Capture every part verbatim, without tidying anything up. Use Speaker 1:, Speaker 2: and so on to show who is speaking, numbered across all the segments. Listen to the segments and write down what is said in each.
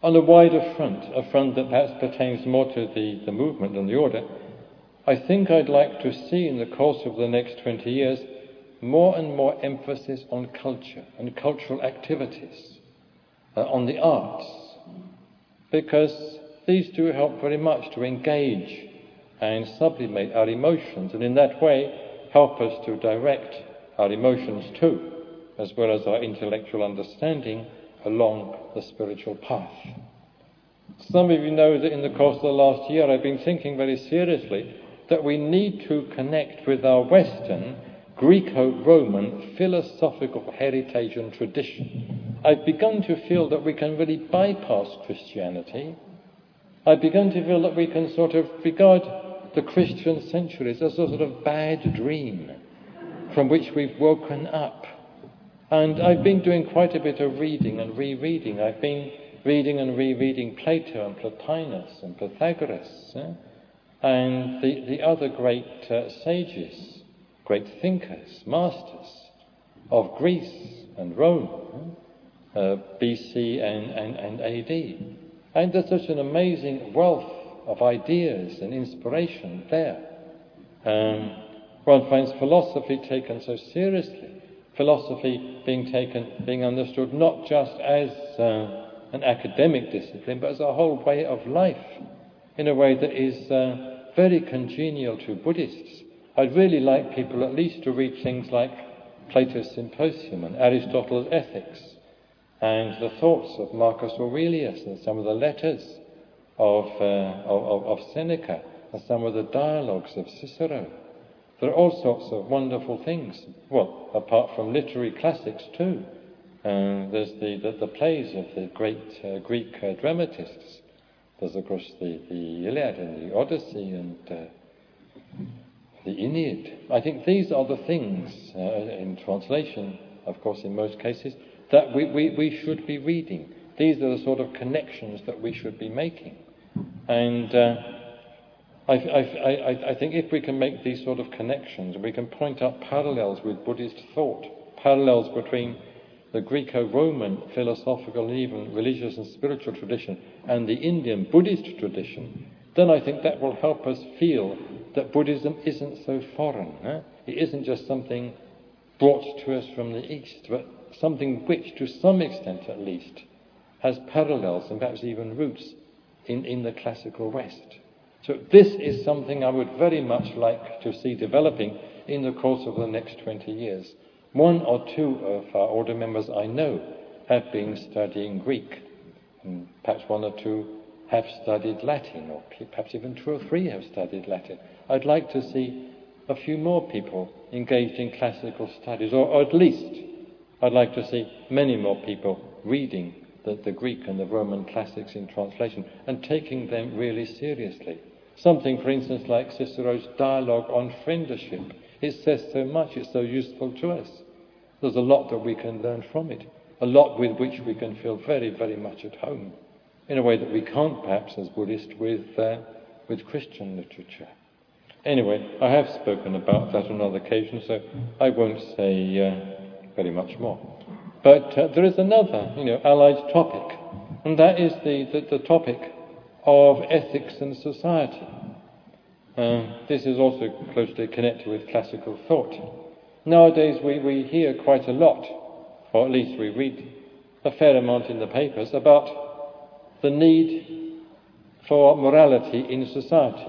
Speaker 1: On a wider front, a front that perhaps pertains more to the, the movement than the order, I think I'd like to see in the course of the next twenty years more and more emphasis on culture and cultural activities, uh, on the arts, because these do help very much to engage and sublimate our emotions, and in that way help us to direct our emotions too, as well as our intellectual understanding along the spiritual path. Some of you know that in the course of the last year I've been thinking very seriously that we need to connect with our Western Greco-Roman philosophical heritage and tradition. I've begun to feel that we can really bypass Christianity. I've begun to feel that we can sort of regard the Christian centuries as a sort of bad dream from which we've woken up. And I've been doing quite a bit of reading and rereading. I've been reading and rereading Plato and Plotinus and Pythagoras eh? and the, the other great uh, sages, great thinkers, masters of Greece and Rome, eh? uh, B C and, and, and A D. And there's such an amazing wealth of ideas and inspiration there. Um, one finds philosophy taken so seriously. Philosophy being taken, being understood not just as uh, an academic discipline, but as a whole way of life, in a way that is uh, very congenial to Buddhists. I'd really like people at least to read things like Plato's Symposium and Aristotle's Ethics, and the thoughts of Marcus Aurelius and some of the letters of, uh, of, of Seneca and some of the dialogues of Cicero. There are all sorts of wonderful things. Well, apart from literary classics too. Uh, there's the, the, the plays of the great uh, Greek uh, dramatists. There's, of course, the, the Iliad and the Odyssey and uh, the Aeneid. I think these are the things, uh, in translation, of course, in most cases, that we, we, we should be reading. These are the sort of connections that we should be making. And uh, I, I, I, I think if we can make these sort of connections, we can point out parallels with Buddhist thought, parallels between the Greco-Roman philosophical and even religious and spiritual tradition and the Indian Buddhist tradition, then I think that will help us feel that Buddhism isn't so foreign. Eh? It isn't just something brought to us from the East, but something which, to some extent at least, has parallels and perhaps even roots in, in the classical West. So this is something I would very much like to see developing in the course of the next twenty years. One or two of our order members I know have been studying Greek, and perhaps one or two have studied Latin, or perhaps even two or three have studied Latin. I'd like to see a few more people engaged in classical studies, or, or at least I'd like to see many more people reading the, the Greek and the Roman classics in translation and taking them really seriously. Something, for instance, like Cicero's dialogue on friendship. It says so much, it's so useful to us. There's a lot that we can learn from it, a lot with which we can feel very, very much at home, in a way that we can't perhaps as Buddhists with, uh, with Christian literature. Anyway, I have spoken about that on other occasions, so I won't say uh, very much more. But uh, there is another, you know, allied topic, and that is the, the, the topic of ethics and society. Uh, this is also closely connected with classical thought. Nowadays we, we hear quite a lot, or at least we read a fair amount in the papers, about the need for morality in society.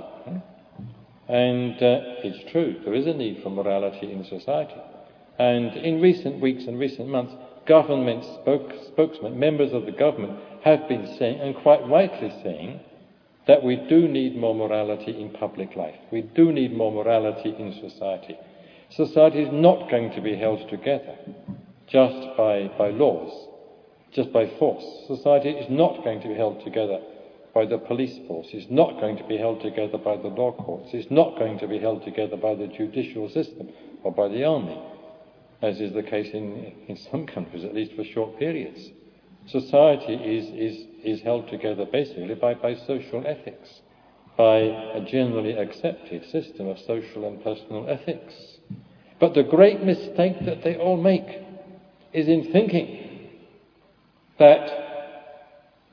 Speaker 1: And uh, it's true, there is a need for morality in society. And in recent weeks and recent months, government spoke, spokesmen, members of the government, have been saying, and quite rightly saying, that we do need more morality in public life. We do need more morality in society. Society is not going to be held together just by, by laws, just by force. Society is not going to be held together by the police force. It's not going to be held together by the law courts. It's not going to be held together by the judicial system or by the army, as is the case in, in some countries, at least for short periods. Society is, is, is held together basically by, by social ethics, by a generally accepted system of social and personal ethics. But the great mistake that they all make is in thinking that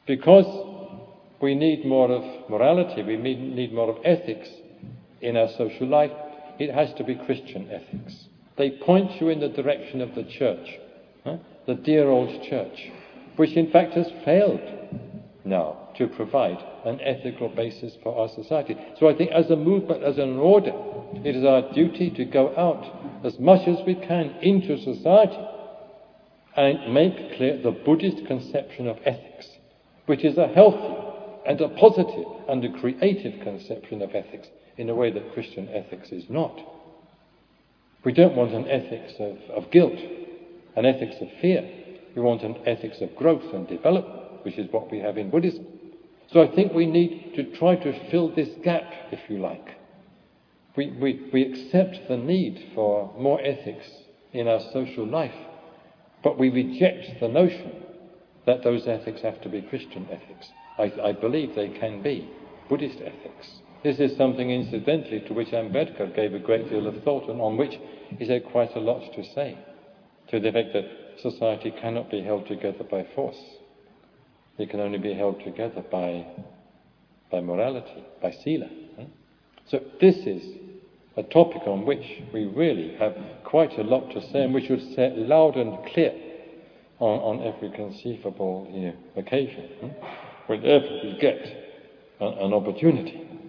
Speaker 1: because we need more of morality, we need, need more of ethics in our social life, it has to be Christian ethics. They point you in the direction of the church, huh? the dear old church, which in fact has failed now to provide an ethical basis for our society. So I think as a movement, as an order, it is our duty to go out as much as we can into society and make clear the Buddhist conception of ethics, which is a healthy and a positive and a creative conception of ethics in a way that Christian ethics is not. We don't want an ethics of, of guilt, an ethics of fear. We want an ethics of growth and development, which is what we have in Buddhism. So I think we need to try to fill this gap, if you like. We, we, we accept the need for more ethics in our social life, but we reject the notion that those ethics have to be Christian ethics. I, I believe they can be Buddhist ethics. This is something, incidentally, to which Ambedkar gave a great deal of thought and on which he had quite a lot to say, to the effect that society cannot be held together by force. It can only be held together by, by morality, by sila. So this is a topic on which we really have quite a lot to say, and we should say it loud and clear on, on every conceivable you know, occasion, whenever we get an, an opportunity.